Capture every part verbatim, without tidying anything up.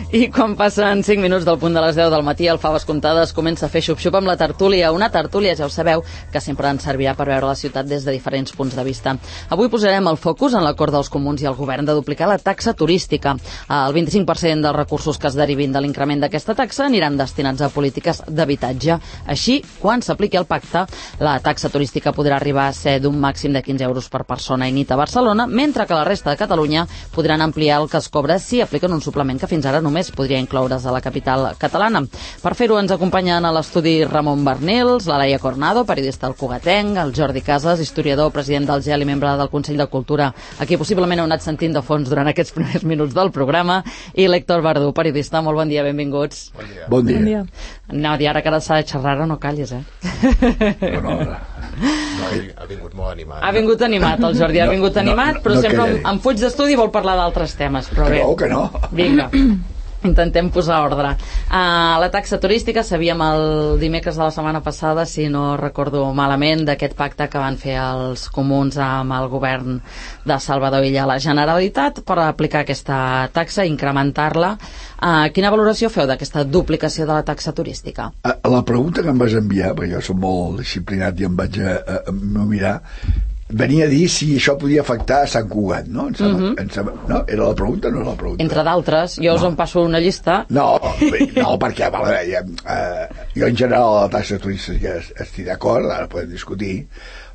I quan passen cinc minuts del punt de les deu del matí, el Faves Comptades comença a fer xup-xup amb la tertúlia. Una tertúlia, ja ho sabeu, que sempre ens servirà per veure la ciutat des de diferents punts de vista. Avui posarem el focus en l'acord dels comuns i el govern de duplicar la taxa turística. El vint-i-cinc per cent dels recursos que es derivin de l'increment d'aquesta taxa aniran destinats a polítiques d'habitatge. Així, quan s'apliqui el pacte, la taxa turística podrà arribar a ser d'un màxim de quinze euros per persona i nit a Barcelona, mentre que la resta de Catalunya podran ampliar el que es cobra si apliquen un suplement que fins ara només podria incloure's a la capital catalana. Per fer-ho ens acompanyen a l'estudi Ramon Barnils, la Laia Cornado, periodista al Cugatenc, el Jordi Casas, historiador, president del G E L i membre del Consell de Cultura, a qui possiblement heu anat sentint de fons durant aquests primers minuts del programa, i l'Héctor Verdú, periodista. Molt bon dia, benvinguts. Bon dia. Bon dia. Bon dia. No, i ara que ara s'ha de xerrar, no callis, eh? No, no, no. No, ha vingut molt animat. Ha vingut animat, el Jordi, ha vingut no, animat, no, però no sempre em, em fuig d'estudi i vol parlar d'altres temes. Però que bé. no, que no. Vinga. Intentem posar ordre. Uh, la taxa turística, sabíem el dimecres de la setmana passada, si no recordo malament, d'aquest pacte que van fer els comuns amb el govern de Salvador Illa a la Generalitat per aplicar aquesta taxa, incrementar-la. Uh, quina valoració feu d'aquesta duplicació de la taxa turística? La pregunta que em vas enviar, perquè jo soc molt disciplinat i em vaig a, a, a mirar, venia a dir si això podia afectar a Sant Cugat, no? Em sembla, Mm-hmm. em sembla, no? Era la pregunta o no era la pregunta? Entre d'altres, jo us No. en passo una llista. No, bé, no, perquè vale, ja, eh, jo en general la taxa turística estic d'acord, ara podem discutir,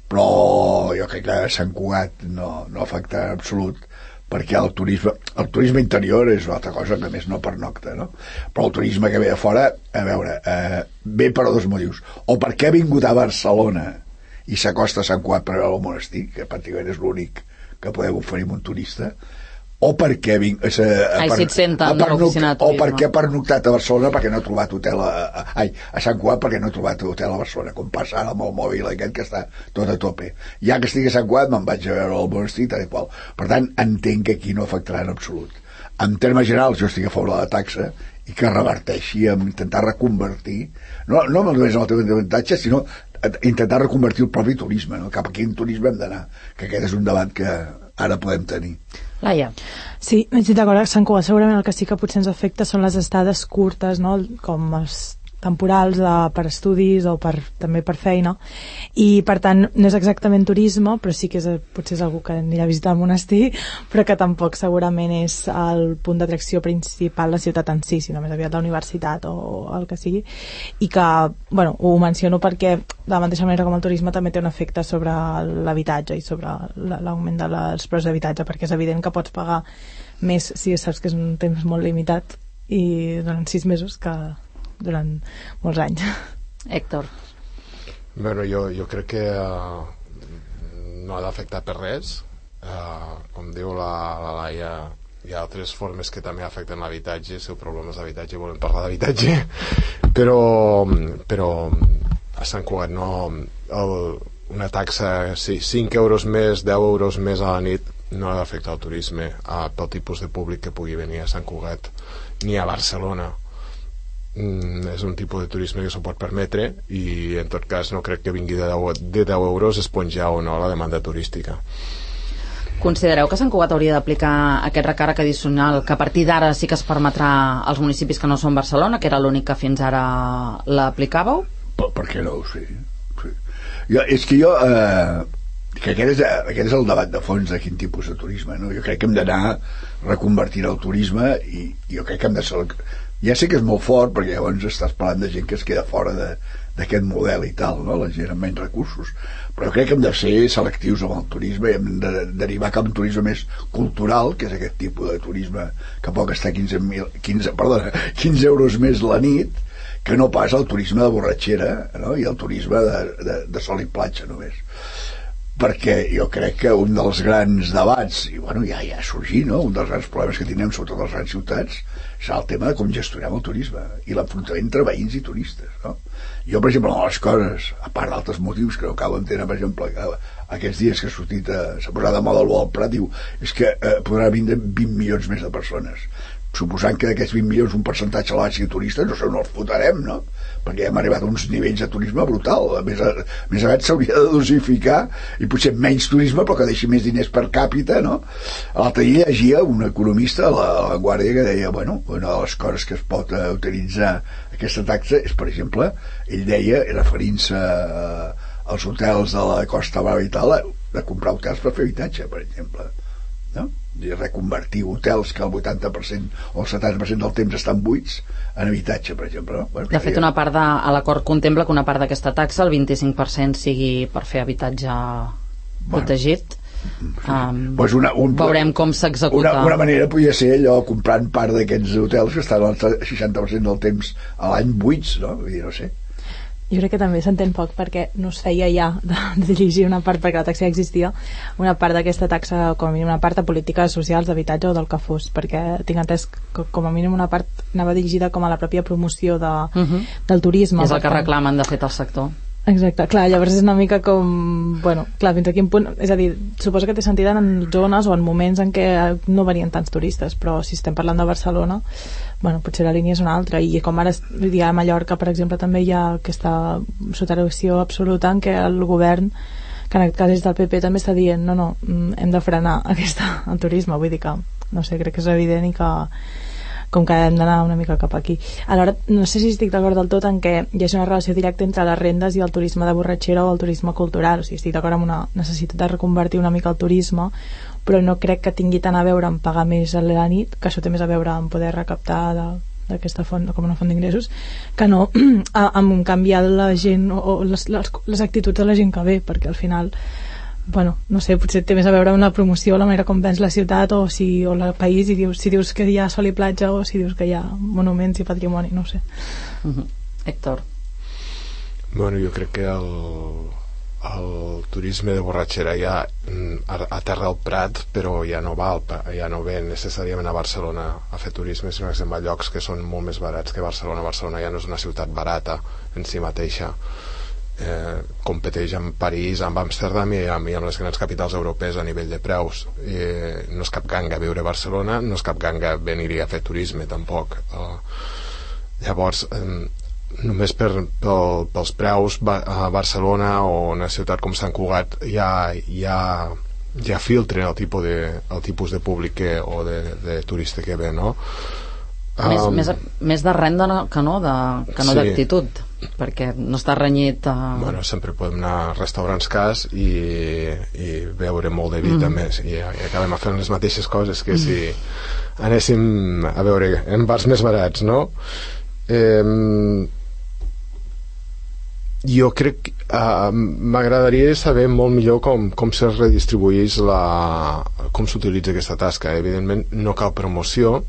però jo crec que a Sant Cugat no, no afecta en absolut, perquè el turisme, el turisme interior és una altra cosa que més no pernocta, no? Però el turisme que ve de fora, a veure, eh, ve per dos motius. O perquè ha vingut a Barcelona i s'acosta a Sant Cugat per veure el monestir, que pràcticament és l'únic que podem oferir a un turista, o perquè vinc, és, a, Ai, per, si et senten a de pernoc, l'oficina de o turisme. perquè ha pernoctat a Barcelona perquè no ha trobat hotel a, a, ai, a Sant Cugat perquè no ha trobat hotel a Barcelona, com passa ara amb el mòbil aquest que està tot a tope. Ja que estic a Sant Cugat me'n vaig a veure el monestir tal i qual. Per tant, entenc que aquí no afectarà en absolut. En termes generals jo estic a favor de la taxa i que reverteixi en intentar reconvertir, no, no només el teu avantatge, sinó intentar reconvertir el propi turisme, no? Cap a quin turisme hem d'anar, que aquest és un debat que ara podem tenir. Laia. Sí, estic d'acord, Sant Cugat segurament el que sí que potser ens afecta són les estades curtes, no? Com els temporals de, per estudis o per, també per feina, i per tant no és exactament turisme, però sí que és, potser és algú que anirà a visitar el monestir, però que tampoc segurament és el punt d'atracció principal la ciutat en si, sinó més aviat la universitat o el que sigui, i que, bueno, ho menciono perquè de la mateixa manera com el turisme també té un efecte sobre l'habitatge i sobre l'augment dels preus d'habitatge, perquè és evident que pots pagar més si saps que és un temps molt limitat i durant sis mesos que durant molts anys. Héctor. Bueno, jo, jo crec que uh, no ha d'afectar per res. Uh, com diu la, la Laia, hi ha altres formes que també afecten l'habitatge. Si el problema és l'habitatge, volem parlar d'habitatge. Però, però a Sant Cugat no, el, una taxa, sí, cinc euros més, deu euros més a la nit, no ha d'afectar el turisme uh, pel tipus de públic que pugui venir a Sant Cugat, ni a Barcelona. Mm, és un tipus de turisme que s'ho pot permetre i en tot cas no crec que vingui de deu, de deu euros esponjar o no la demanda turística. Considereu que Sant Cugat hauria d'aplicar aquest recàrrec addicional que a partir d'ara sí que es permetrà als municipis que no són Barcelona, que era l'únic que fins ara l'aplicàveu? Per, per què no ho sé? Sí. Jo, és que jo eh, que aquest és, aquest és el debat de fons de quin tipus de turisme, no? Jo crec que hem d'anar reconvertint el turisme i jo crec que hem de ser... Ja sé que és molt fort perquè llavors estàs parlant de gent que es queda fora d'aquest model i tal, no? La gent amb menys recursos, però crec que hem de ser selectius amb el turisme i hem de derivar cap a un turisme més cultural, que és aquest tipus de turisme que pot gastar quinze, quinze, perdona, quinze euros més la nit, que no pas el turisme de borratxera, no? I el turisme de, de, de sol i platja només. Perquè jo crec que un dels grans debats, i bueno, ja, ja ha sorgit, no? Un dels grans problemes que tenim sobretot a les grans ciutats serà el tema de com gestionem el turisme i l'enfrontament entre veïns i turistes, no? Jo, per exemple, una de les coses, a part d'altres motius que no cal entendre, per exemple, a, aquests dies que ha sortit, eh, s'ha posat de moda el vol Prat, diu, és que eh, podrà vindre vint milions més de persones, suposant que d'aquests vint milions un percentatge a l'àsia turista, no sé on els fotrem, no? Perquè hem arribat a uns nivells de turisme brutal. A més, a, a més aviat s'hauria de dosificar i potser menys turisme però que deixi més diners per càpita, no? L'altre dia llegia un economista a la, a la Guàrdia que deia, bueno, una de les coses que es pot uh, utilitzar aquesta taxa és, per exemple, ell deia, referint-se uh, als hotels de la Costa Brava i tal, de comprar hotels per fer habitatge, per exemple, no? I reconvertir hotels que el vuitanta per cent o el setanta per cent del temps estan buits en habitatge, per exemple, no? Bueno, de fet, una part de, a l'acord contempla que una part d'aquesta taxa, el vint-i-cinc per cent, sigui per fer habitatge bueno, protegit. Um, pues una, un, veurem com s'executa. Una, una manera podria ser allò, comprant part d'aquests hotels que estan al seixanta per cent del temps a l'any buits, no? Vull dir, no sé. Jo crec que també s'entén poc perquè no es feia ja de, de dirigir una part, perquè la taxa ja existia, una part d'aquesta taxa, com a mínim una part de polítiques socials, d'habitatge o del que fos, perquè tinc entès que com a mínim una part anava dirigida com a la pròpia promoció de, uh-huh. del turisme. És el que reclamen de fet el sector. Exacte, clar, llavors és una mica com, bueno, clar, fins a quin punt, és a dir, suposo que té sentit en zones o en moments en què no venien tants turistes, però si estem parlant de Barcelona, bueno, potser la línia és una altra, i com ara ja a Mallorca, per exemple, també hi ha aquesta soterració absoluta en què el govern, que en aquest cas és del P P, també està dient, no, no, hem de frenar aquesta, el turisme, vull dir que, no sé, crec que és evident i que com que hem d'anar una mica cap aquí. Alhora, no sé si estic d'acord del tot en què hi ha una relació directa entre les rendes i el turisme de borratxera o el turisme cultural. O sigui, estic d'acord amb una necessitat de reconvertir una mica el turisme, però no crec que tingui tant a veure amb pagar més a la nit, que això té més a veure amb poder recaptar de, d'aquesta font, com una font d'ingressos, que no amb canviar la gent o, o les, les, les actituds de la gent que ve, perquè al final bueno, no sé, potser té més a veure amb la promoció, la manera com vens la ciutat o, si, o el país, i dius, si dius que hi ha sol i platja o si dius que hi ha monuments i patrimoni, no ho sé. Uh-huh. Héctor. Bueno, jo crec que el, el turisme de borratxera ja a, a terra al Prat, però ja no va ja no ve necessàriament a Barcelona a fer turisme, sinó que se'n va a llocs que són molt més barats que Barcelona. Barcelona ja no és una ciutat barata en si mateixa. Eh, competeix amb París, amb Amsterdam i amb, i amb les grans capitals europees a nivell de preus. Eh, no és cap ganga viure a Barcelona, no és cap ganga venir-hi a fer turisme tampoc. Eh, llavors eh, només per, pel, pels preus a Barcelona o una ciutat com Sant Cugat ja, ja, ja filtren el tipus de, el tipus de públic que, o de, de turista que ve, no? Més, um, més, més de renda no, que no, de, que no sí. d'actitud, perquè no està renyit a... Bueno, sempre podem anar a restaurants cars i, i beure molt de vi mm. també, i, i acabem fent les mateixes coses que si anéssim a veure en bars més barats, no? Eh, jo crec uh, m'agradaria saber molt millor com, com se redistribueix la, com s'utilitza aquesta tasca. Evidentment no cal promoció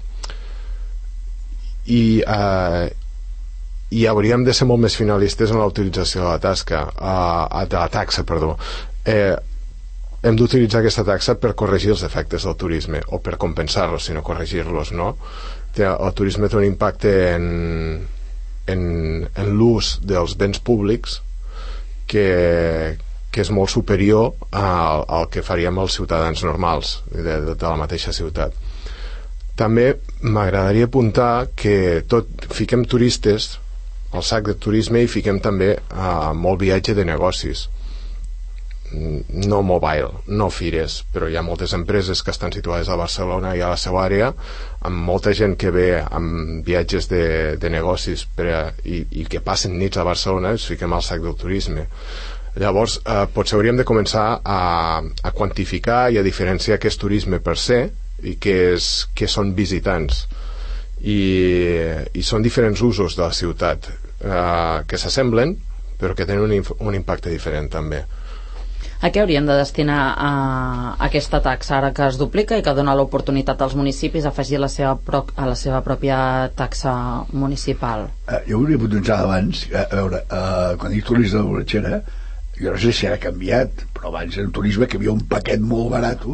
i eh, i hauríem de ser molt més finalistes en la utilització de la tasca uh, de la taxa, perdó eh, hem d'utilitzar aquesta taxa per corregir els efectes del turisme o per compensar-los, sinó corregir-los, no? El turisme té un impacte en, en, en l'ús dels béns públics que, que és molt superior al, al que faríem els ciutadans normals de, de, de la mateixa ciutat. També m'agradaria apuntar que tot, fiquem turistes al sac de turisme i fiquem també uh, molt viatge de negocis, no mobile, no fires, però hi ha moltes empreses que estan situades a Barcelona i a la seva àrea, amb molta gent que ve amb viatges de, de negocis per a, i, i que passen nits a Barcelona, es fiquem al sac del turisme. Llavors eh, potser hauríem de començar a, a quantificar i a diferenciar què és turisme per se i què, és, què són visitants, i, i són diferents usos de la ciutat eh, que s'assemblen però que tenen un, un impacte diferent també. A què haurien de destinar a, a aquesta taxa ara que es duplica i que dona l'oportunitat als municipis a afegir la seva pro, a la seva pròpia taxa municipal? Eh, jo hauria potenciar abans, a, a veure, eh, quan dic turisme de borratxera, jo no sé si ha canviat, però abans era un turisme que havia un paquet molt barat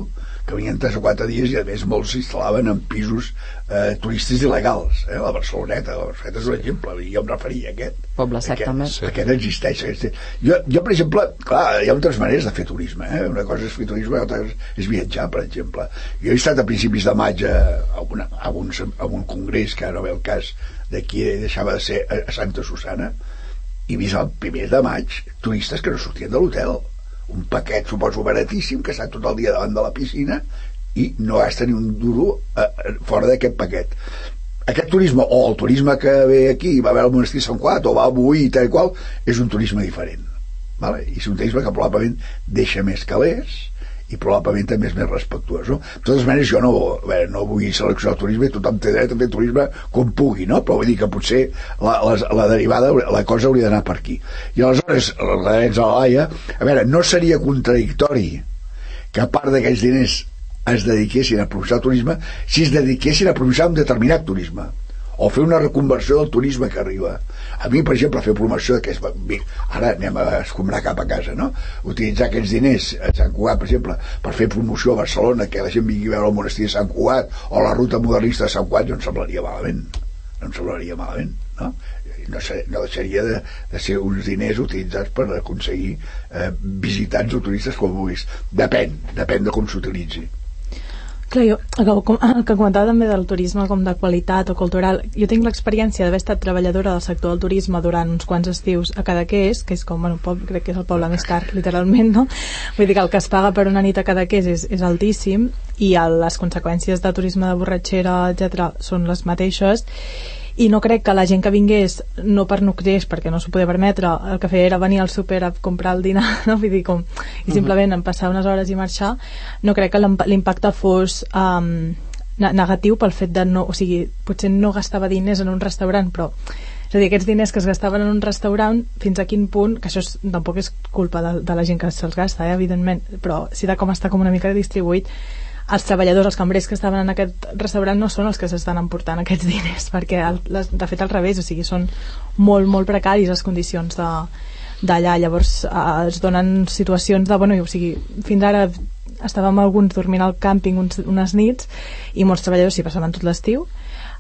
que venien tres o quatre dies i a més molts s'instal·laven en pisos eh, turístics il·legals, eh? La Barceloneta la Barceloneta és un exemple, i jo em referia a aquest Poble Sec aquest, també sí. Aquest existeix, aquest... Jo, jo per exemple, clar, hi ha altres maneres de fer turisme, eh? Una cosa és fer turisme, l'altra és viatjar, per exemple. Jo he estat a principis de maig a, a, una, a, un, a un congrés que ara ve el cas d'aquí deixava de ser a Santa Susana, i he vist el primer de maig turistes que no sortien de l'hotel, un paquet suposo baratíssim que està tot el dia davant de la piscina i no gasta ni un duro eh, fora d'aquest paquet. Aquest turisme, o el turisme que ve aquí i va a veure el monestir Sant Cugat o va a Boí i tal i qual, és un turisme diferent, vale? I és un turisme que probablement deixa més calés i probablement també és més respectuós, no? De totes maneres jo no, bé, no vull seleccionar el turisme, tothom té dret a fer turisme com pugui, no? Però vull dir que potser la, la, la derivada, la cosa hauria d'anar per aquí. I aleshores, els drets a la Laia, a veure, no seria contradictori que a part d'aquells diners es dediquessin a promocionar el turisme si es dediquessin a promocionar un determinat turisme o fer una reconversió del turisme que arriba. A mi, per exemple, fer promoció que és, ara anem a escombrar cap a casa, no? Utilitzar aquests diners a Sant Cugat, per exemple, per fer promoció a Barcelona, que la gent vingui a veure el monestir de Sant Cugat o la ruta modernista de Sant Cugat, no em semblaria malament, no em semblaria malament, no? No, ser, no deixaria de, de ser uns diners utilitzats per aconseguir eh, visitants o turistes com vulguis. Depèn, depèn de com s'utilitzi. Clar, jo, el que comentava també del turisme com de qualitat o cultural, jo tinc l'experiència d'haver estat treballadora del sector del turisme durant uns quants estius a Cadaqués, que és com, bueno, poble, crec que és el poble més car, literalment, no? Vull dir que el que es paga per una nit a Cadaqués és, és altíssim i el, les conseqüències de turisme de borratxera, etcètera, són les mateixes. I no crec que la gent que vingués no pernoctés perquè no s'ho podia permetre, el que feia era venir al súper a comprar el dinar, no? Vull dir, com, i simplement en passar unes hores i marxar. No crec que l'impacte fos um, negatiu pel fet de no, o sigui, potser no gastava diners en un restaurant, però és a dir, aquests diners que es gastaven en un restaurant, fins a quin punt, que això és, tampoc és culpa de, de la gent que se'ls gasta, eh, evidentment, però sí de com està com una mica distribuït, els treballadors, els cambrers que estaven en aquest restaurant no són els que s'estan emportant aquests diners, perquè el, les, de fet al revés, o sigui, són molt, molt precaris les condicions de, d'allà, llavors eh, es donen situacions de, bueno, o sigui, fins ara estàvem alguns dormint al càmping uns, unes nits i molts treballadors s'hi passaven tot l'estiu.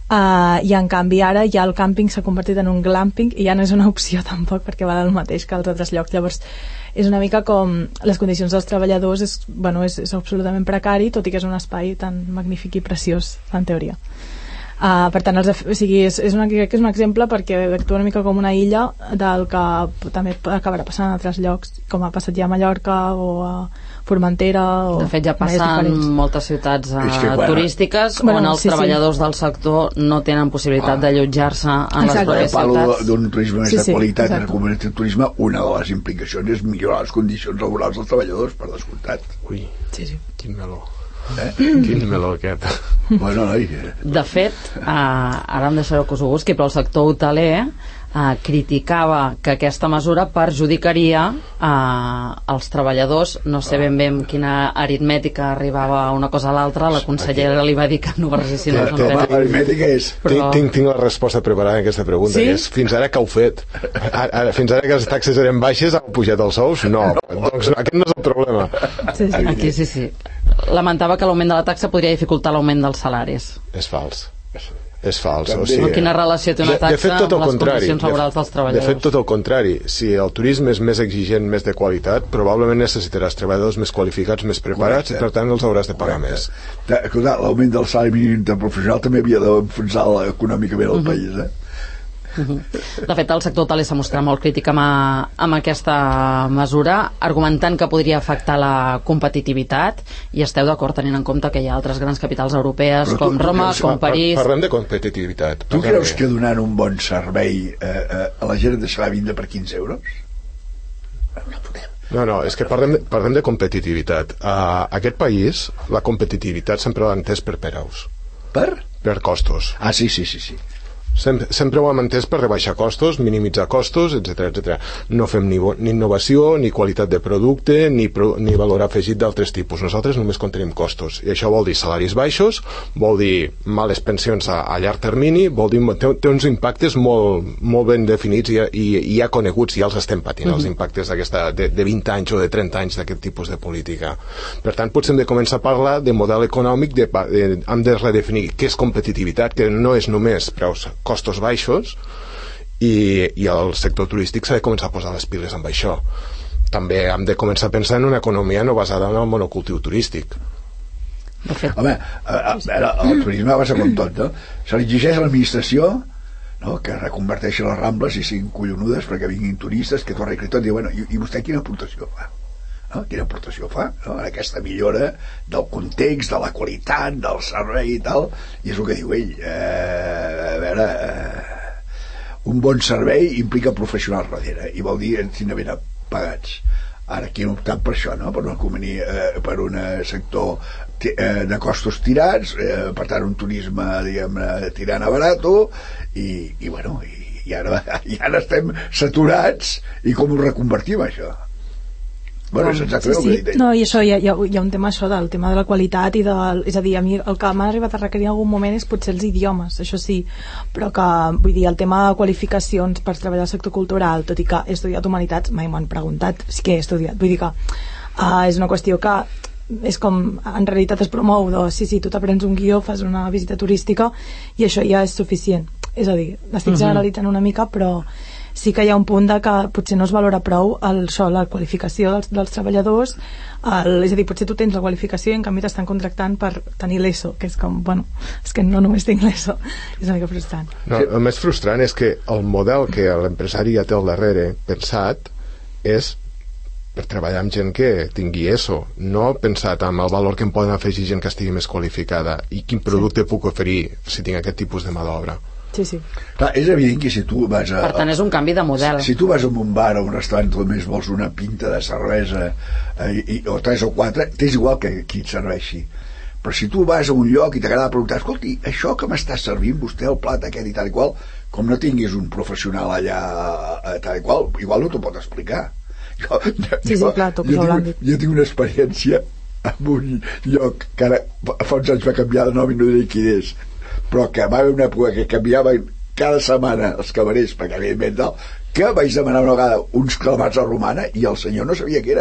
Uh, i en canvi ara ja el càmping s'ha convertit en un glamping i ja no és una opció tampoc perquè val el mateix que als altres llocs. Llavors és una mica com les condicions dels treballadors és, bueno, és, és absolutament precari, tot i que és un espai tan magnífic i preciós en teoria. Uh, per tant, els, o sigui, és, és, una, crec que és un exemple perquè actua una mica com una illa del que també acabarà passant en altres llocs, com ha passat ja a Mallorca o a Formentera o... De fet ja passen moltes ciutats uh, que, bueno, turístiques bueno, on els sí, treballadors sí. del sector no tenen possibilitat ah. d'allotjar-se en exacte. les pròpies Parlo ciutats. d'un turisme més sí, de sí, qualitat, exacte. de reconvertir el turisme, una de les implicacions és millorar les condicions laborals dels treballadors, per descomptat. Ui, Sí, sí. quin meló. Eh? Quin meló aquest. Bueno, noi, De fet, uh, ara em deixareu que us ho busqui, però el sector hoteler uh, criticava que aquesta mesura perjudicaria uh, els treballadors. No sé ben bé amb quina aritmètica arribava una cosa a l'altra. La consellera li va dir que no barressin els home, l'aritmètica és... Però... Tinc, tinc, tinc la resposta preparada a aquesta pregunta, Sí? que és fins ara que heu fet? Ara, ara, fins ara que les taxes eren baixes, heu pujat els sous? No, doncs aquest no és el problema. Sí, sí. Aquí sí, sí. Lamentava que l'augment de la taxa podria dificultar l'augment dels salaris. És fals. És fals. O També. sigui, Quina relació té una de, de taxa fet, tot el amb les contrari. condicions laborals dels De, de treballadors? fet, tot el contrari. Si el turisme és més exigent, més de qualitat, probablement necessitaràs treballadors més qualificats, més preparats, Correcte. i per tant els hauràs de pagar Correcte. més. Escolta, l'augment del salari mínim interprofessional també havia d'enfonsar econòmicament el país, eh? De fet, el sector hoteler s'ha mostrat molt crític amb, a, amb aquesta mesura, argumentant que podria afectar la competitivitat, i esteu d'acord tenint en compte que hi ha altres grans capitals europees Però tu- com tu Roma, creus- com Par- París... Parlem de competitivitat. Tu Parlem creus de- que donant un bon servei eh, eh, a la gent et deixarà vindre per quinze euros? No podem. No, no, és que parlem de, parlem de competitivitat. A aquest país, la competitivitat sempre l'ha entès per preus, Per? per costos. Ah, sí, sí, sí, sí. Sempre, sempre ho hem entès per rebaixar costos, minimitzar costos, etcètera, etcètera. No fem ni, ni innovació, ni qualitat de producte, ni, pro, ni valor afegit d'altres tipus. Nosaltres només contenim costos. I això vol dir salaris baixos, vol dir males pensions a, a llarg termini, vol dir té, té uns impactes molt, molt ben definits i, i, i ja coneguts, ja els estem patint, mm-hmm. els impactes d'aquesta de, de vint anys o de trenta anys d'aquest tipus de política. Per tant, potser hem de començar a parlar de model econòmic, de, de, hem de redefinir què és competitivitat, que no és només preus, costos baixos, i, i el sector turístic s'ha de començar a posar les piles amb això. També hem de començar a pensar en una economia no basada en el monocultiu turístic. Home, a, a, a, el turisme va ser com tot, no? Se li exigeix a l'administració, no?, que reconverteixi les Rambles i siguin collonudes perquè vinguin turistes, que t'ho arregli tot, i, bueno, i, i vostè quina aportació fa? No? Quina aportació fa, no?, en aquesta millora del context, de la qualitat, del servei i tal, i és el que diu ell. Eh, a veure, eh, un bon servei implica professionals darrere, i vol dir si ben pagats. Ara aquí hem optat per això, no?, per un, eh, per un sector eh, de costos tirats, eh, per tant un turisme, diguem, tirant a barato, i, i bueno, i, i, ara, i ara estem saturats, i com ho reconvertim això? Bueno, és exactament sí, el que sí. No, i això, hi ha, hi ha un tema això del tema de la qualitat i del, és a dir, a mi el que m'ha arribat a requerir en algun moment és potser els idiomes, això sí, però que, vull dir, el tema de qualificacions per treballar al sector cultural, tot i que he estudiat humanitats, mai m'ho han preguntat, sí que he estudiat, vull dir que uh, és una qüestió que és com, en realitat es promou de, sí, sí, tu t'aprens un guió, fas una visita turística i això ja és suficient, és a dir, estic uh-huh. generalitzant una mica, però sí que hi ha un punt de que potser no es valora prou el, això, la qualificació dels, dels treballadors, el, és a dir, potser tu tens la qualificació i en canvi t'estan contractant per tenir l'ESO, que és com, bueno, és que no només tinc l'ESO, és una mica frustrant. No, el més frustrant és que el model que l'empresari ja té al darrere pensat és per treballar amb gent que tingui ESO, no pensat en el valor que em poden afegir gent que estigui més qualificada i quin producte sí. puc oferir si tinc aquest tipus de mà d'obra. Sí, sí. Clar, és evident que si tu vas a... Per tant, és un canvi de model. Si, si tu vas a un bar o un restaurant només vols una pinta de cervesa eh, i, o tres o quatre, t'és igual que qui et serveixi. Però si tu vas a un lloc i t'agrada preguntar, escolti, això que m'està servint vostè el plat aquest i tal i qual, com no tinguis un professional allà eh, tal i qual, igual no t'ho pot explicar. Jo, sí, jo, sí, clar, jo, tinc, jo tinc una experiència en un lloc que ara fa uns anys va canviar de nom i no diré quin és, però que va haver una època que canviava cada setmana els camarers, perquè evidentment tal, que vaig demanar una vegada uns calamars a romana i el senyor no sabia què era,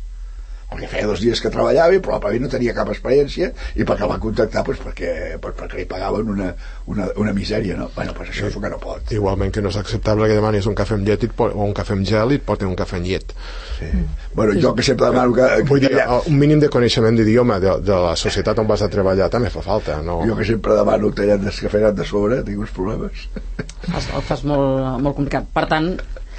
perquè feia dos dies que treballava i probablement no tenia cap experiència, i perquè el van contactar pues, perquè, pues, perquè li pagaven una, una, una misèria, no? Bueno, pues això és el que no pot. Igualment que no és acceptable que demanis un cafè amb llet i pot, o un cafè amb gel i et porten un cafè amb llet. Sí. Bueno, jo que sempre demano que, que vull dir, un mínim de coneixement d'idioma de, de la societat on vas a treballar també fa falta, no? Jo que sempre demano tallat descafeinat de sobre tinc uns problemes. Fas, el fas molt, molt complicat. Per tant,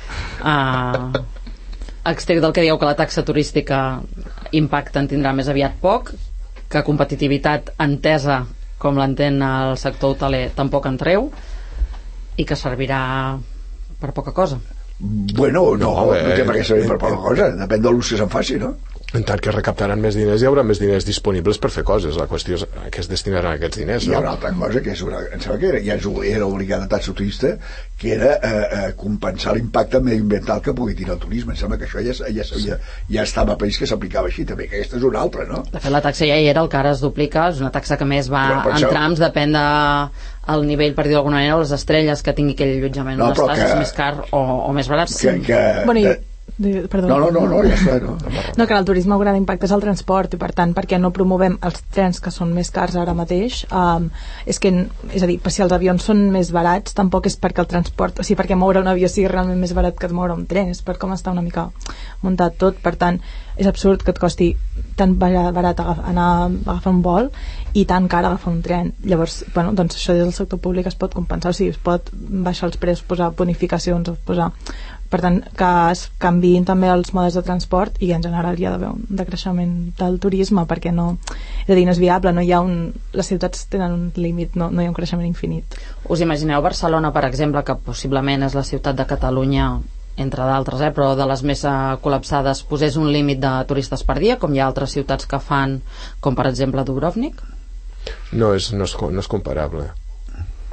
uh, extret del que dieu que la taxa turística impacte en tindrà més aviat poc, que competitivitat entesa com l'entén el sector hoteler tampoc en treu, i que servirà per poca cosa. Bueno, no, no, eh, no té per què servir per poca cosa, depèn de l'ús que se'n faci, no? En tant que recaptaran més diners, hi haurà més diners disponibles per fer coses. La qüestió és a què es destinaran aquests diners, no? Hi ha una altra cosa que és una, em sembla que era, ja era obligada taxa turista, que era eh, eh, compensar l'impacte mediambiental que pugui tenir el turisme. Em sembla que això ja, ja, ja, ja estava a país que s'aplicava així també, que aquesta és una altra, no? De fet, la taxa ja hi era, el que ara es duplica, és una taxa que més va bueno, en això... trams, depèn de el nivell, per dir d'alguna manera, les estrelles que tingui aquell allotjament, no, unes tasses que... més car o, o més barat. Que, que... Bueno, i... Perdó. No, no, no, no, ja està, no. No, que el turisme el gran impacte és el transport i per tant, perquè no promovem els trens que són més cars ara mateix, um, és que, és a dir, si els avions són més barats tampoc és perquè el transport, o sigui, perquè moure un avió sigui realment més barat que moure un tren, és per com està una mica muntat tot, per tant és absurd que et costi tan barat anar a agafar un vol i tan car agafar un tren. Llavors, bueno, doncs això des del sector públic es pot compensar, o sigui, es pot baixar els preus, posar bonificacions, posar... Per tant, que es canviïn també els modes de transport i en general hi ha d'haver un decreixement del turisme perquè no, és a dir, no és viable, no hi ha un, les ciutats tenen un límit, no, no hi ha un creixement infinit. Us imagineu Barcelona, per exemple, que possiblement és la ciutat de Catalunya, entre d'altres, eh, però de les més uh, col·lapsades, posés un límit de turistes per dia, com hi ha altres ciutats que fan, com per exemple Dubrovnik? No és, no és, no és comparable.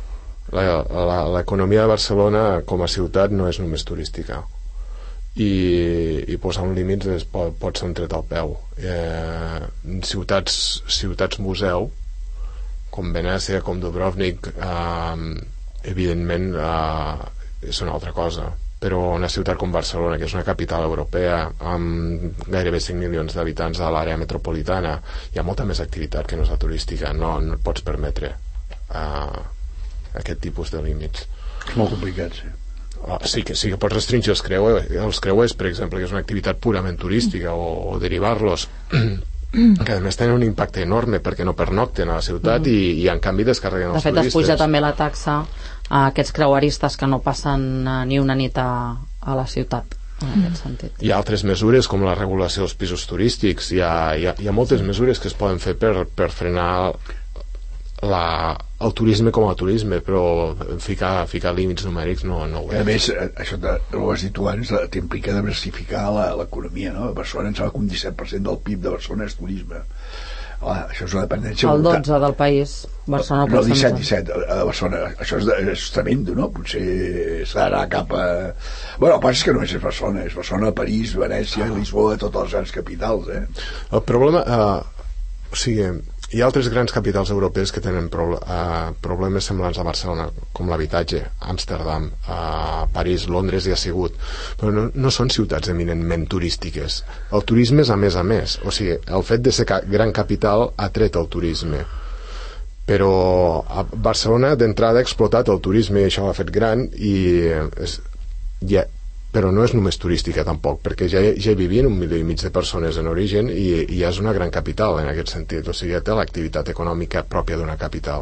l'economia de Barcelona com a ciutat no és només turística, i, i posar un límit és, pot, pot ser un tret al peu. Eh, ciutats, ciutats museu com Venècia, com Dubrovnik, eh, evidentment eh, és una altra cosa, però una ciutat com Barcelona, que és una capital europea amb gairebé cinc milions d'habitants a l'àrea metropolitana, hi ha molta més activitat que no és la turística. No, no et pots permetre uh, aquest tipus de límits. És molt complicat, sí. Uh, sí, que, sí que pots restringir els creuers, els creuers, per exemple, que és una activitat purament turística, o, o derivar-los que a més tenen un impacte enorme perquè no pernocten a la ciutat, mm. i, i en canvi descarreguen els turistes. De fet, es puja també la taxa a aquests creueristes que no passen ni una nit a, a la ciutat, en mm. aquest sentit. Hi ha altres mesures com la regulació dels pisos turístics, hi ha, hi ha, hi ha moltes mesures que es poden fer per, per frenar la, el turisme com a turisme, però ficar, ficar límits numèrics no, no ho és. A més, això ho has dit tu abans, t'implica diversificar l'economia, no? A Barcelona em sembla que un disset per cent del P I B de Barcelona és turisme. Clar, això és una dependència... El dotze del país, Barcelona... No, disset, disset, a Barcelona. Això és, és tremendo, no? Potser s'ha d'anar cap a... Bueno, el pas és que només és Barcelona, és Barcelona, París, Venècia, ah. Lisboa, totes les grans capitals, eh? El problema... Eh, o sigui, hi ha altres grans capitals europees que tenen proble uh, problemes semblants a Barcelona, com l'habitatge. Amsterdam, uh, París, Londres hi ha sigut, però no, no són ciutats eminentment turístiques. El turisme és a més a més, o sigui, el fet de ser ca gran capital ha tret el turisme, però a Barcelona d'entrada ha explotat el turisme i això l'ha fet gran, i és, ja, però no és només turística tampoc, perquè ja, ja hi vivien un milió i mig de persones en origen, i, i ja és una gran capital en aquest sentit, o sigui, ja té l'activitat econòmica pròpia d'una capital.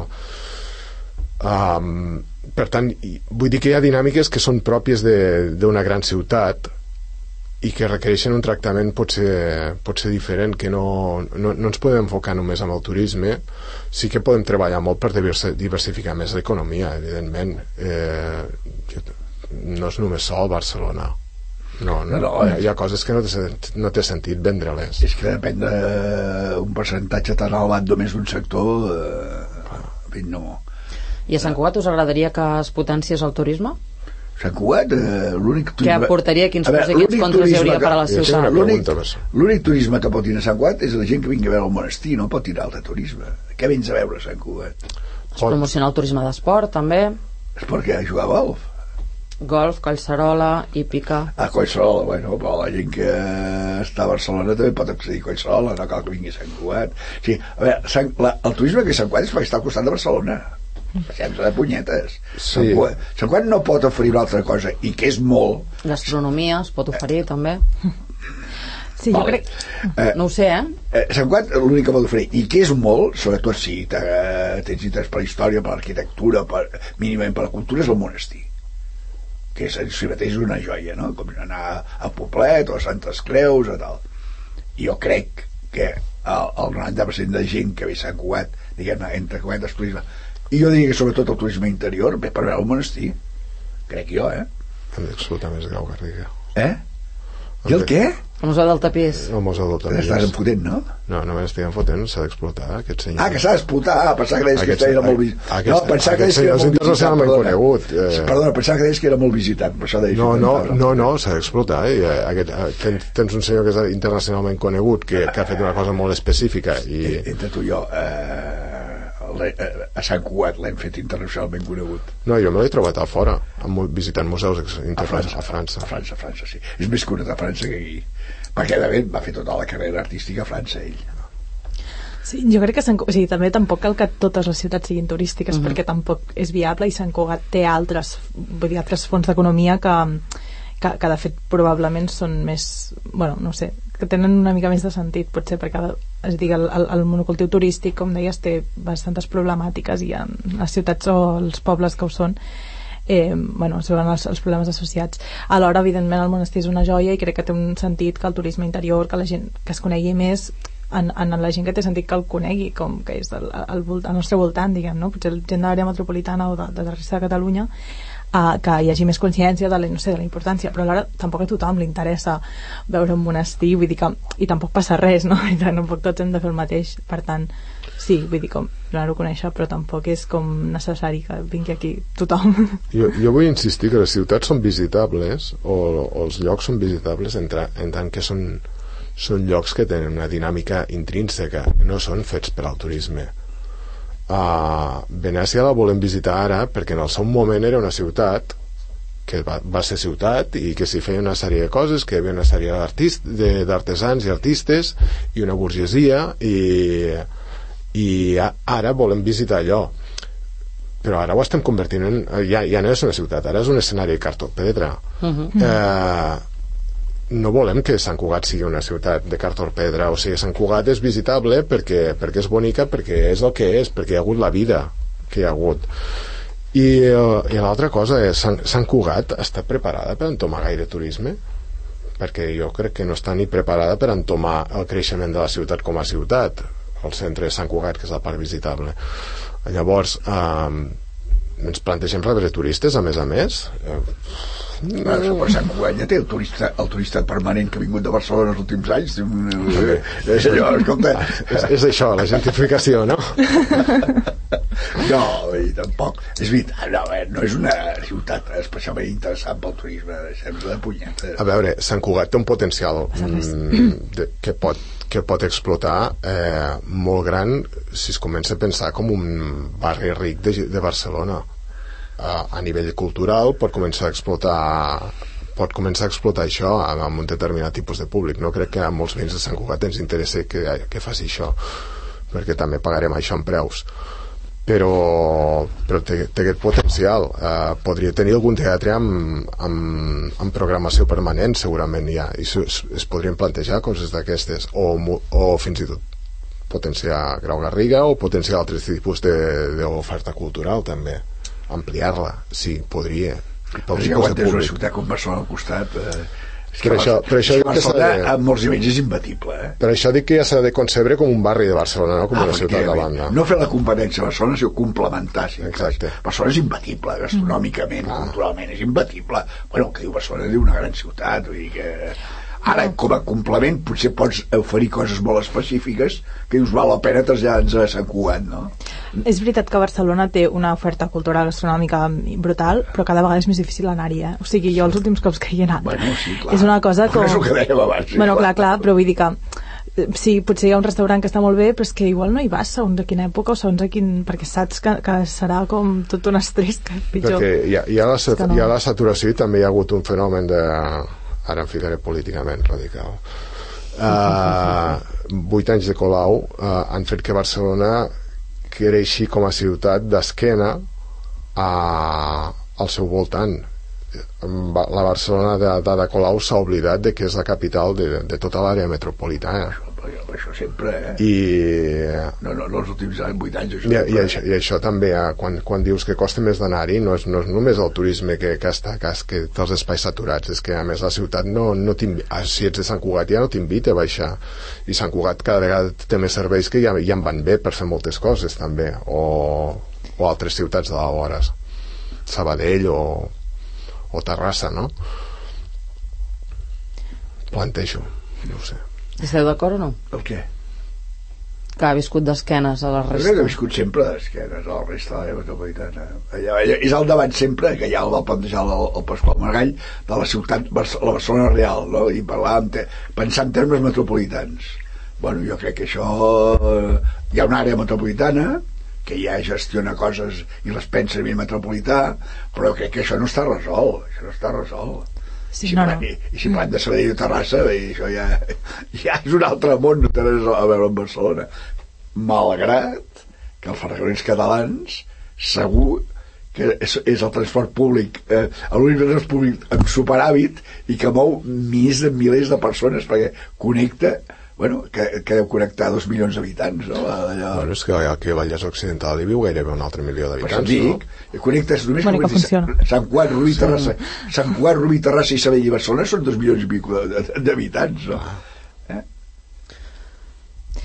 Um, per tant, vull dir que hi ha dinàmiques que són pròpies d'una gran ciutat i que requereixen un tractament potser, potser diferent, que no, no, no ens podem enfocar només amb el turisme. Sí que podem treballar molt per diversificar més l'economia, evidentment. Eh, no és només sol Barcelona, no, no, no, hi, ha, hi ha coses que no té, no té sentit vendre-les. És que depèn d'un percentatge tan elevat només d'un sector, eh, no. I a Sant Cugat us agradaria que es potenciés el turisme? Sant Cugat, eh, l'únic turisme... Què aportaria, quins pros i quins contres hi hauria per a la ciutat? L'únic turisme que pot ir a Sant Cugat és la gent que vingui a veure el monestir, no pot ir a altre turisme. Què vens a veure a Sant Cugat? Es promocionar el turisme d'esport, també. Esport que jugar a golf? Golf, Collserola, hípica... Ah, Collserola, bueno, però la gent que està a Barcelona també pot accedir a Collserola, no cal que vingui a Sant Cugat. Sí, a veure, Sant, la, el turisme que Sant Cugat és perquè està al costat de Barcelona. Passem-se de punyetes. Sí. Sant Cugat, Sant Cugat no pot oferir una altra cosa, i que és molt... Gastronomia es pot oferir, eh. també. Sí, vale. Jo crec... Eh, no ho sé, eh? eh Sant Cugat l'únic que pot oferir, i que és molt, sobretot si tens interès per la història, per l'arquitectura, per, mínimament per la cultura, és el monestir, que és, si mateix és una joia, no? Com anar a Poblet o a Santes Creus o tal. I jo crec que el, el noranta per cent de gent que ve a Sant Cugat, diguem-ne, entre cometes turisme, i jo diria que sobretot el turisme interior ve per veure el monestir, crec jo, eh? Hem d'explotar més Grau Garriga. Eh? I el què? El Museu del Tapís. El Museu del Tapís. T'estàs enfotent, no? No, no m'estic enfotent, s'ha d'explotar aquest senyor. Ah, que s'ha d'explotar, ah, pensava que deies que era molt visitant. No, pensava que deies que era molt visitant, perdona. Perdona, pensava que deies que era molt visitant, per això deies. No, no, no, no, s'ha d'explotar. Tens, tens un senyor que és internacionalment conegut, que, que ha fet una cosa molt específica. I... Entre tu i jo, eh, a Sant Cugat l'hem fet internacionalment conegut. No, jo me l'he trobat a fora, visitant museus internacionals a França. A França, a França, sí. És més conegut a França que aquí. Perquè de fet va fer tota la carrera artística a França, ell. Sí, jo crec que Sant Cugat, o sigui, també tampoc cal que totes les ciutats siguin turístiques, uh-huh. perquè tampoc és viable, i Sant Cugat té altres, vull dir, altres fonts d'economia que, que, que de fet probablement són més, bueno, no sé, que tenen una mica més de sentit, potser, perquè es digui, el, el, el monocultiu turístic, com deies, té bastantes problemàtiques, i en les ciutats o els pobles que ho són, eh, bueno, són els, els problemes associats. Alhora, evidentment, el monestir és una joia, i crec que té un sentit que el turisme interior, que la gent que es conegui més, en, en la gent que té sentit que el conegui, com que és el, el, el nostre voltant, diguem, no? Potser gent de l'àrea metropolitana o de, de la resta de Catalunya, Uh, que hi hagi més consciència de la, no sé, de la importància, però alhora tampoc a tothom li interessa veure un monestir, vull dir que i tampoc passa res, no? I tampoc tots hem de fer el mateix, per tant sí, vull dir, com donar-ho a conèixer, però tampoc és com necessari que vingui aquí tothom. Jo, jo vull insistir que les ciutats són visitables o, o els llocs són visitables en, tra, en tant que són, són llocs que tenen una dinàmica intrínseca, no són fets per al turisme. Uh, Venècia la volem visitar ara perquè en el seu moment era una ciutat que va, va ser ciutat i que s'hi feia una sèrie de coses, que hi havia una sèrie d'artesans i artistes i una burgesia i, i ara volem visitar allò, però ara ho estem convertint en, ja, ja no és una ciutat, ara és un escenari de cartó pedra. uh-huh. uh, no volem que Sant Cugat sigui una ciutat de cartó pedra, o sigui, Sant Cugat és visitable perquè, perquè és bonica, perquè és el que és, perquè hi ha hagut la vida que hi ha hagut. I, i l'altra cosa és Sant, Sant Cugat està preparada per entomar gaire turisme? Perquè jo crec que no està ni preparada per entomar el creixement de la ciutat com a ciutat, el centre de Sant Cugat, que és el parc visitable. Llavors eh, ens plantegem rebre turistes, a més a més. eh, Bueno, per Sant Cugat ja té el turista, el turista permanent que ha vingut de Barcelona els últims anys. És allò, escolta. És, és això, la gentrificació, no? No, i tampoc. És veritat, no, no és una ciutat especialment interessant pel turisme, deixem-nos de punyetes. A veure, Sant Cugat té un potencial mm, de, que, pot, que pot explotar eh, molt gran si es comença a pensar com un barri ric de, de Barcelona. A, a nivell cultural pot començar a explotar pot començar a explotar això amb un determinat tipus de públic. No crec que a molts veïns de Sant Cugat ens interessa que, que faci això, perquè també pagarem això en preus, però, però té, té aquest potencial. eh, podria tenir algun teatre amb, amb, amb programació permanent, segurament ja, i es, es podrien plantejar coses d'aquestes, o, o fins i tot potenciar Grau Garriga o potenciar altres tipus d'oferta cultural també, ampliar-la, sí, podria. Però si quan tens una ciutat com Barcelona al costat, eh, és que per això, per això Barcelona de... amb molts nivells és imbatible, eh? Per això dic que ja s'ha de concebre com un barri de Barcelona, no com ah, una ciutat de banda. No fer la competència a Barcelona, sinó complementar. Si exacte. Barcelona és imbatible, gastronòmicament, ah. culturalment és imbatible. Bueno, el que diu Barcelona diu una gran ciutat, vull dir que... Ara, com a complement, potser pots oferir coses molt específiques que dius, val la pena traslladar-nos a Sant Cugat, no? És veritat que Barcelona té una oferta cultural gastronòmica brutal, però cada vegada és més difícil anar-hi, eh? O sigui, jo els últims cops que hi he anat... Bueno, sí, clar. És una cosa com... És el que dèiem abans. Sí, bueno, clar, clar, però vull dir que sí, potser hi ha un restaurant que està molt bé, però és que igual no hi vas segons a quina època o segons a quin... perquè saps que, que serà com tot un estrès que pitjor. Perquè hi ha, hi ha, la, no. hi ha la saturació i també hi ha hagut un fenomen de... ara em ficaré políticament radical. Uh, vuit anys de Colau uh, han fet que Barcelona creixi com a ciutat d'esquena a, al seu voltant. La Barcelona de, de, de Colau s'ha oblidat de que és la capital de, de tota l'àrea metropolitana. Això, això sempre, eh? I... No, no, no els últims vuit anys, això I, i, això, i això també, eh, quan, quan dius que costa més d'anar-hi, no, és, no és només el turisme que, que està que, que té els espais saturats, és que a més la ciutat no, no si ets de Sant Cugat ja no t'invita a baixar, i Sant Cugat cada vegada té més serveis que ja, ja en van bé per fer moltes coses també, o, o altres ciutats de la vora, Sabadell o, o Terrassa, no? Plantejo, no ho sé. Esteu d'acord o no? El què? Que ha viscut d'esquenes a la resta. Jo crec que ha viscut sempre d'esquenes a la resta de l'àrea metropolitana. Allà, allà, és el debat sempre que ja el va plantejar el, el Pasqual Margall de la ciutat, la Barcelona real, no? I parlar en te, pensar en termes metropolitans. Bueno, jo crec que això... Hi ha una àrea metropolitana que ja gestiona coses i les pensa a nivell metropolità, però crec que això no està resolt. Això no està resolt. Sí, si no, plan, no. I, i si plan de Sabadell o Terrassa, i això ja, ja és un altre món, no té res a veure amb Barcelona. Malgrat que els ferrocarrils catalans segur que és, és el transport públic, eh, l'únic transport públic amb superàvit i que mou milers de milers de persones, perquè connecta, bueno, que, que deu connectar dos milions d'habitants, no? Allà... Bueno, és que aquí a Vallès Occidental hi viu gairebé un altre milió d'habitants, dic, no? Connectes només bueno, connectes Sant Cugat, Rubí, sí. Terrassa, Sant Cugat, Rubí, Terrassa i Sabadell i Barcelona són dos milions i pico d'habitants, no? Eh?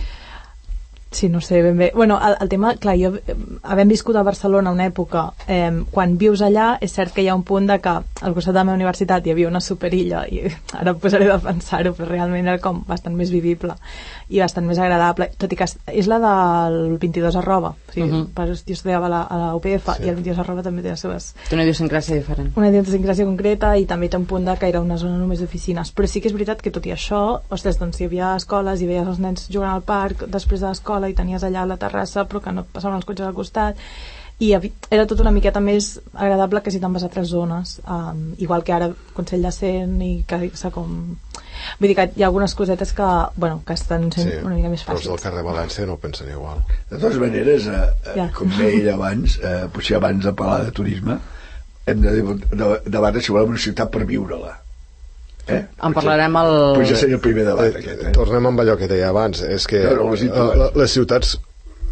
Sí, no sé ben bé. Bueno, el, el tema, clar, jo havent viscut a Barcelona una època, eh, quan vius allà, és cert que hi ha un punt de que al costat de la meva universitat hi havia una superilla, i ara em posaré de pensar-ho, però realment era com bastant més vivible i bastant més agradable, tot i que és la del vint-i-dos arroba, o sigui, uh -huh. jo estudiava a la, a la U P F, sí. I el vint-i-dos arroba també té les seves... Té una idiosincràsia diferent. Una idiosincràsia concreta, i també té un punt de que era una zona només d'oficines, però sí que és veritat que tot i això, ostres, doncs hi havia escoles i veies els nens jugant al parc després de l'escola i tenies allà a la terrassa però que no passaven els cotxes al costat, i era tot una miqueta més agradable que si te'n vas a altres zones, um, igual que ara Consell de Cent i que s'ha com... Vull dir que hi ha algunes cosetes que, bueno, que estan sent sí, una mica més fàcils. Però els del carrer València no pensen igual. De totes maneres, eh, eh, ja. com deia ell abans, eh, potser abans de parlar de turisme, hem de, de debatre si volem una ciutat per viure-la. Eh? En parlarem el... Potser seria el primer debat, eh, aquest. Eh? Tornem amb allò que deia abans, és que no, no, les ciutats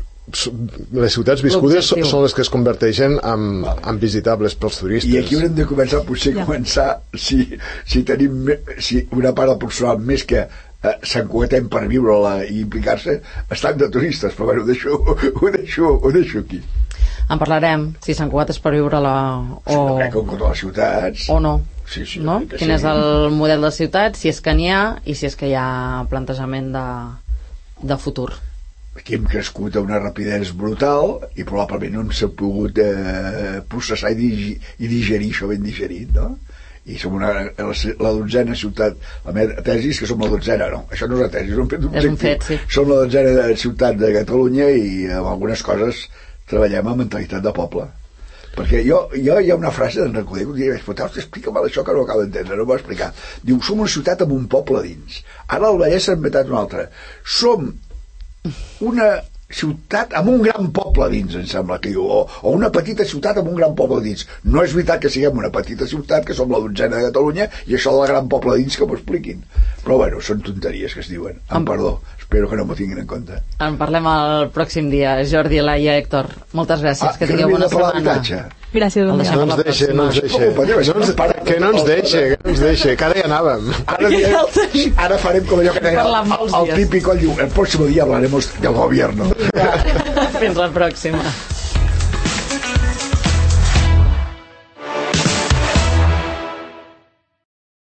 les ciutats viscudes són, són les que es converteixen en, vale. en visitables pels turistes. I aquí haurem de començar, potser ja. començar si, si tenim si una part del personal més que eh, s'encuetem per viure-la i implicar-se, estan de turistes, però bueno, ho deixo, ho deixo, ho deixo aquí. En parlarem, si Sant Cugat és per viure-la o... No crec que en totes les ciutats... O no. Sí, sí, no? Quin sí. és el model de ciutat, si és que n'hi ha i si és que hi ha plantejament de, de futur. Aquí hem crescut a una rapidesa brutal i probablement no hem pogut eh, processar i, dig i digerir això ben digerit, no? I som una, la, la dotzena ciutat, la meva tesi és que som la dotzena, no, això no és una tesi, és un fet objectiu. És un fet, sí. Som la dotzena ciutat de Catalunya i amb algunes coses treballem amb mentalitat de poble. Perquè jo, jo hi ha una frase d'en Recoder que diria, però explica'm això que no acabo d'entendre, no m'ho va explicar. Diu, som una ciutat amb un poble dins. Ara al Vallès s'ha inventat una altra. Som una ciutat amb un gran poble dins, em sembla que diu, o, o una petita ciutat amb un gran poble dins. No és veritat que siguem una petita ciutat, que som la dotzena de Catalunya, i això del gran poble dins que m'ho expliquin. Però bueno, són tonteries que es diuen. Em perdó, espero que no m'ho tinguin en compte. En parlem el pròxim dia. Jordi, Laia, Héctor, moltes gràcies, ah, que tingueu bona setmana. Gràcies, bon dia. No ens deixe, no ens deixe. Que no ens deixe, que no ens deixe, que ara hi anàvem. Ara, ara farem com allò que deia el, el típic, el, el pròxim dia hablaremos del gobierno. Fins la pròxima.